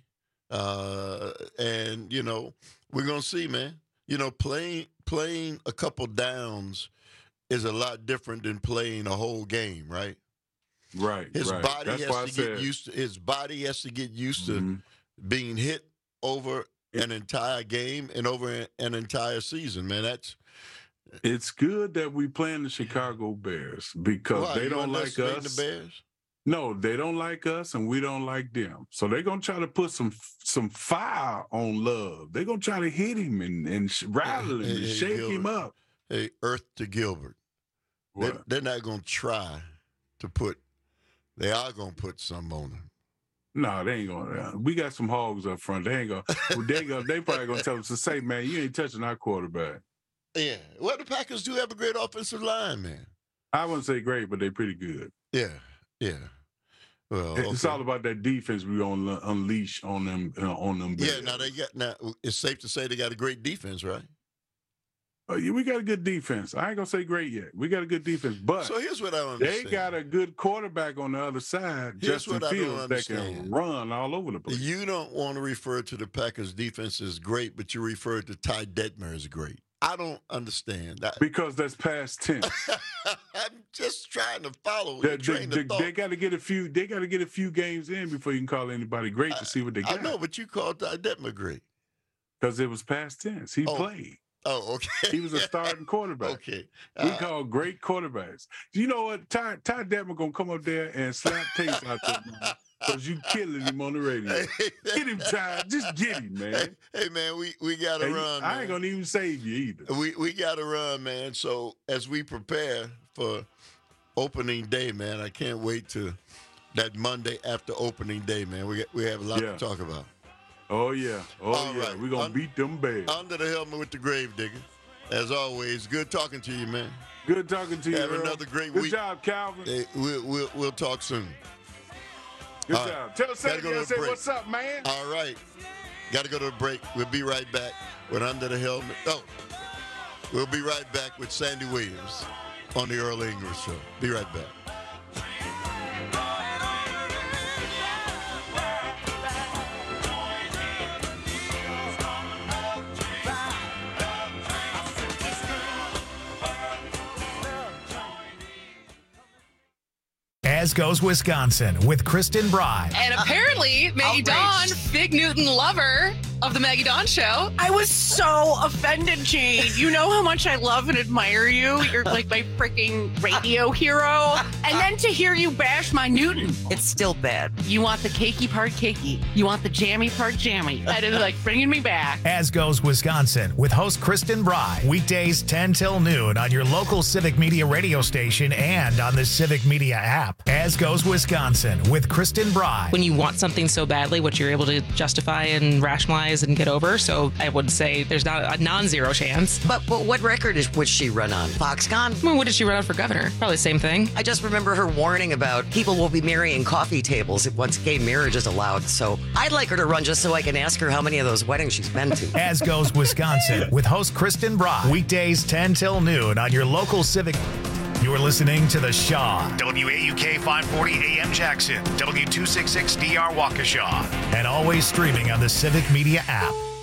And we're gonna see, man. Playing a couple downs is a lot different than playing a whole game, right? Right. His body has to get used to. His body has to get used to being hit over an entire game and over an entire season, man. It's good that we playing the Chicago Bears because they don't like us. The Bears? No, they don't like us, and we don't like them. So they're gonna try to put some fire on Love. They're gonna try to hit him and rattle him and shake him up. Hey, Earth to Gilbert. They're not gonna try to put. They are gonna put some on him. No, they ain't gonna. We got some hogs up front. They ain't gonna. They probably gonna tell us to say, man, you ain't touching our quarterback. Yeah. Well, the Packers do have a great offensive line, man. I wouldn't say great, but they're pretty good. Yeah. Well, it's all about that defense we gonna unleash on them. Yeah. Now it's safe to say they got a great defense, right? Yeah, we got a good defense. I ain't gonna say great yet. We got a good defense, but so here's what I don't understand. They got a good quarterback on the other side, Justin Fields, that can run all over the place. You don't want to refer to the Packers' defense as great, but you refer to Ty Detmer as great. I don't understand that. Because that's past tense. I'm just trying to follow. They got to get a few. They got to get a few games in before you can call anybody great to see what they got. I know, but you called Ty Detmer great because it was past tense. He played. Oh, okay. He was a starting quarterback. Okay. We call great quarterbacks. You know what? Ty Detmer gonna come up there and slap tapes out there, man. Because you killing him on the radio. Get him, Ty. Just get him, man. Hey man, we got to run, man. I ain't going to even save you either. We got to run, man. So as we prepare for opening day, man, I can't wait to that Monday after opening day, man. We have a lot to talk about. Oh, yeah. Right. We're going to beat them Bears. Under the helmet with the Gravedigger. As always, good talking to you, man. Good talking to you, Have another great week. Good job, Calvin. Hey, we'll talk soon. Good job. Tell Sadie I said, what's up, man? All right. Got to go to a break. We'll be right back with Under the Helmet. Oh, we'll be right back with Sandy Williams on the Earl English Show. Be right back. As Goes Wisconsin with Kristen Bry. And apparently, Maggie Dawn, Fig Newton lover of the Maggie Dawn Show. I was so offended, Jane. You know how much I love and admire you. You're like my freaking radio hero. And then to hear you bash my Newton. It's still bad. You want the cakey part cakey. You want the jammy part jammy. That is like bringing me back. As Goes Wisconsin with host Kristen Bry. Weekdays 10 till noon on your local Civic Media radio station and on the Civic Media app. As Goes Wisconsin with Kristen Bry. When you want something so badly, what you're able to justify and rationalize and get over. So I would say there's not a non-zero chance. But what record would she run on? Foxconn? Well, what did she run on for governor? Probably the same thing. I just remember her warning about people will be marrying coffee tables once gay marriage is allowed. So I'd like her to run just so I can ask her how many of those weddings she's been to. As Goes Wisconsin with host Kristen Bry. Weekdays 10 till noon on your local Civic. You're listening to The Shaw. WAUK 540 AM Jackson, W266DR Waukesha. And always streaming on the Civic Media app.